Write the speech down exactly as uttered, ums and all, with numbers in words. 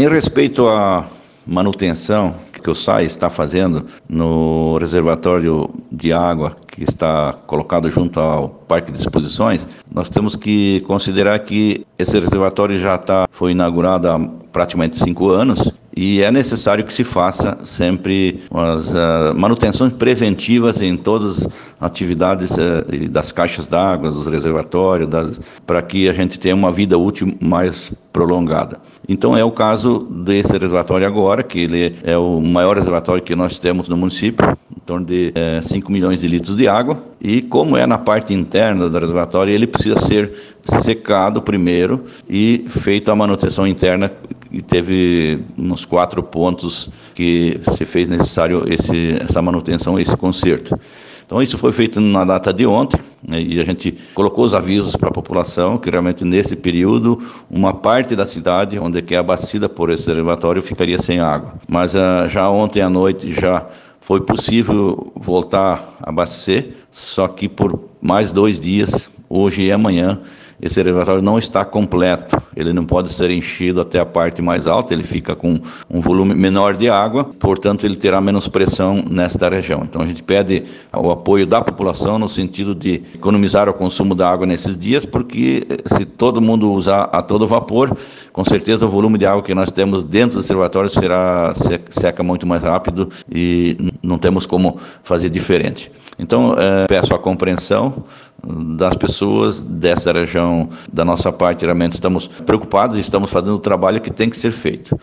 Em respeito à manutenção que o S A I está fazendo no reservatório de água que está colocado junto ao Parque de Exposições, nós temos que considerar que esse reservatório já está, foi inaugurado há praticamente cinco anos e é necessário que se faça sempre as uh, manutenções preventivas em todas as atividades uh, das caixas d'água, dos reservatórios, para que a gente tenha uma vida útil mais prolongada. Então é o caso desse reservatório agora, que ele é o maior reservatório que nós temos no município, em torno de é, cinco milhões de litros de água, e como é na parte interna do reservatório, ele precisa ser secado primeiro e feita a manutenção interna, e teve uns quatro pontos que se fez necessário esse, essa manutenção, esse conserto. Então isso foi feito na data de ontem, né, e a gente colocou os avisos para a população que realmente nesse período uma parte da cidade onde é abastecida por esse reservatório ficaria sem água. Mas uh, já ontem à noite já foi possível voltar a abastecer, só que por mais dois dias, hoje e amanhã, esse reservatório não está completo, ele não pode ser enchido até a parte mais alta, ele fica com um volume menor de água, portanto ele terá menos pressão nesta região. Então a gente pede o apoio da população no sentido de economizar o consumo da água nesses dias, porque se todo mundo usar a todo vapor, com certeza o volume de água que nós temos dentro do reservatório será seca muito mais rápido e não temos como fazer diferente. Então, é, peço a compreensão das pessoas dessa região. Da nossa parte, realmente estamos preocupados e estamos fazendo o trabalho que tem que ser feito.